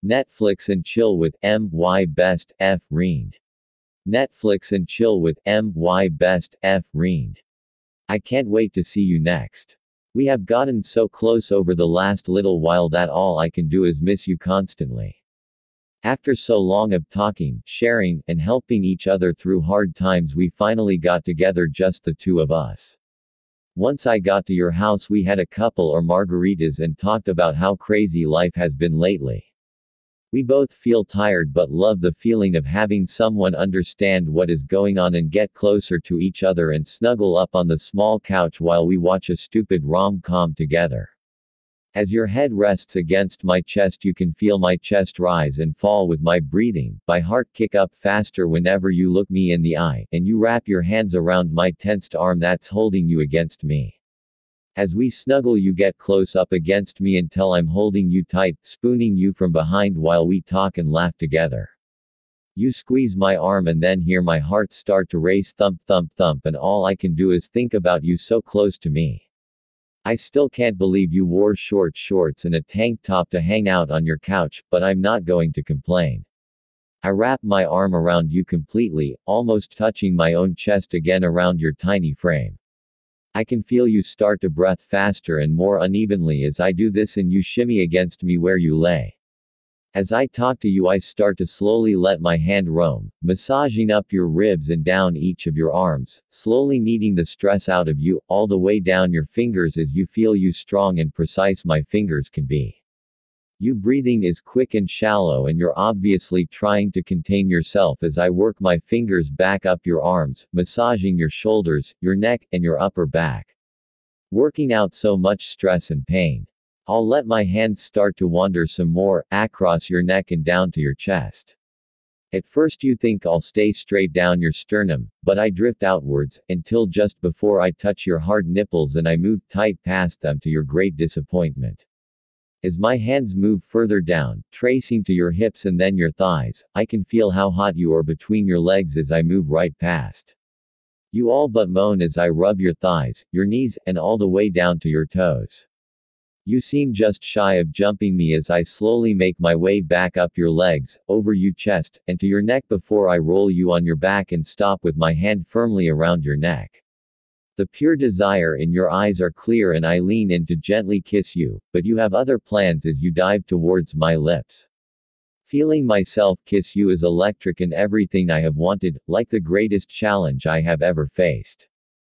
Netflix and chill with my best f riend. Netflix and chill with my best f riend. I can't wait to see you next. We have gotten so close over the last little while that all I can do is miss you constantly. After so long of talking, sharing, and helping each other through hard times, we finally got together, just the two of us. Once I got to your house, we had a couple or margaritas and talked about how crazy life has been lately. We both feel tired but love the feeling of having someone understand what is going on and get closer to each other and snuggle up on the small couch while we watch a stupid rom-com together. As your head rests against my chest, you can feel my chest rise and fall with my breathing, my heart kick up faster whenever you look me in the eye, and you wrap your hands around my tensed arm that's holding you against me. As we snuggle, you get close up against me until I'm holding you tight, spooning you from behind while we talk and laugh together. You squeeze my arm and then hear my heart start to race, thump thump thump, and all I can do is think about you so close to me. I still can't believe you wore short shorts and a tank top to hang out on your couch, but I'm not going to complain. I wrap my arm around you completely, almost touching my own chest again around your tiny frame. I can feel you start to breathe faster and more unevenly as I do this, and you shimmy against me where you lay. As I talk to you, I start to slowly let my hand roam, massaging up your ribs and down each of your arms, slowly kneading the stress out of you, all the way down your fingers as you feel you strong and precise my fingers can be. You breathing is quick and shallow, and you're obviously trying to contain yourself as I work my fingers back up your arms, massaging your shoulders, your neck, and your upper back. Working out so much stress and pain. I'll let my hands start to wander some more, across your neck and down to your chest. At first you think I'll stay straight down your sternum, but I drift outwards, until just before I touch your hard nipples and I move tight past them to your great disappointment. As my hands move further down, tracing to your hips and then your thighs, I can feel how hot you are between your legs as I move right past. You all but moan as I rub your thighs, your knees, and all the way down to your toes. You seem just shy of jumping me as I slowly make my way back up your legs, over your chest, and to your neck before I roll you on your back and stop with my hand firmly around your neck. The pure desire in your eyes are clear and I lean in to gently kiss you, but you have other plans as you dive towards my lips. Feeling myself kiss you is electric and everything I have wanted, like the greatest challenge I have ever faced.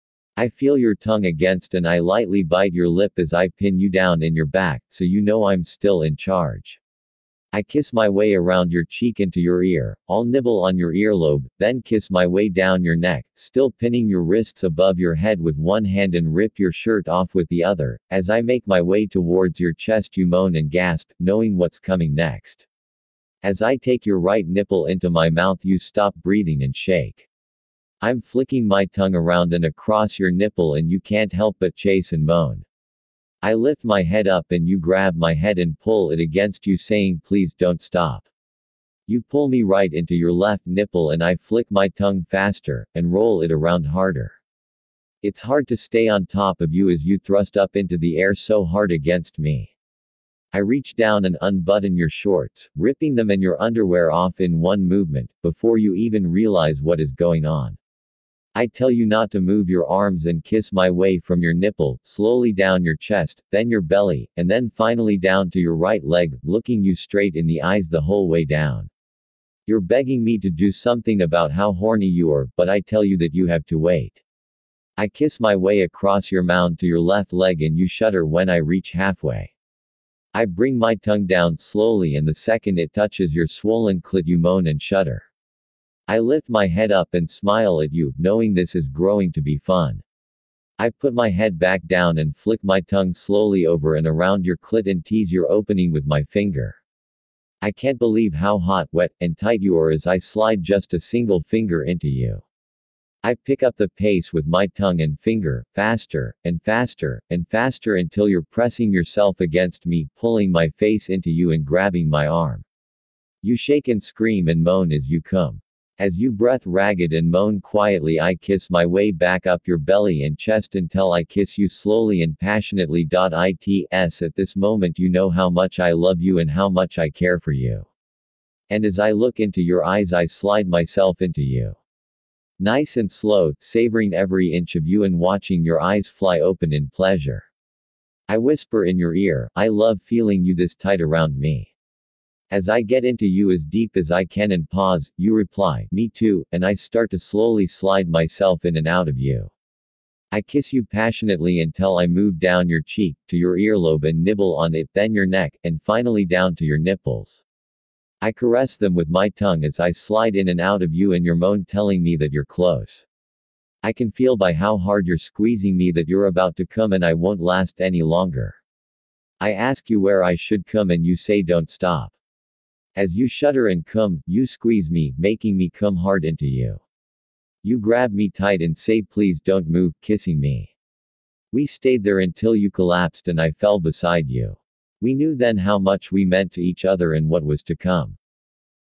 I feel your tongue against and I lightly bite your lip as I pin you down in your back, so you know I'm still in charge. I kiss my way around your cheek into your ear, I'll nibble on your earlobe, then kiss my way down your neck, still pinning your wrists above your head with one hand and rip your shirt off with the other. As I make my way towards your chest, you moan and gasp, knowing what's coming next. As I take your right nipple into my mouth, you stop breathing and shake. I'm flicking my tongue around and across your nipple and you can't help but chase and moan. I lift my head up and you grab my head and pull it against you, saying please don't stop. You pull me right into your left nipple and I flick my tongue faster, and roll it around harder. It's hard to stay on top of you as you thrust up into the air so hard against me. I reach down and unbutton your shorts, ripping them and your underwear off in one movement, before you even realize what is going on. I tell you not to move your arms and kiss my way from your nipple, slowly down your chest, then your belly, and then finally down to your right leg, looking you straight in the eyes the whole way down. You're begging me to do something about how horny you are, but I tell you that you have to wait. I kiss my way across your mound to your left leg and you shudder when I reach halfway. I bring my tongue down slowly and the second it touches your swollen clit you moan and shudder. I lift my head up and smile at you, knowing this is growing to be fun. I put my head back down and flick my tongue slowly over and around your clit and tease your opening with my finger. I can't believe how hot, wet, and tight you are as I slide just a single finger into you. I pick up the pace with my tongue and finger, faster, and faster, and faster until you're pressing yourself against me, pulling my face into you and grabbing my arm. You shake and scream and moan as you come. As you breath ragged and moan quietly, I kiss my way back up your belly and chest until I kiss you slowly and passionately. It's at this moment you know how much I love you and how much I care for you. And as I look into your eyes, I slide myself into you. Nice and slow, savoring every inch of you and watching your eyes fly open in pleasure. I whisper in your ear, I love feeling you this tight around me. As I get into you as deep as I can and pause, you reply, me too, and I start to slowly slide myself in and out of you. I kiss you passionately until I move down your cheek, to your earlobe and nibble on it, then your neck, and finally down to your nipples. I caress them with my tongue as I slide in and out of you and your moan telling me that you're close. I can feel by how hard you're squeezing me that you're about to come and I won't last any longer. I ask you where I should come and you say don't stop. As you shudder and come, you squeeze me, making me come hard into you. You grab me tight and say please don't move, kissing me. We stayed there until you collapsed and I fell beside you. We knew then how much we meant to each other and what was to come.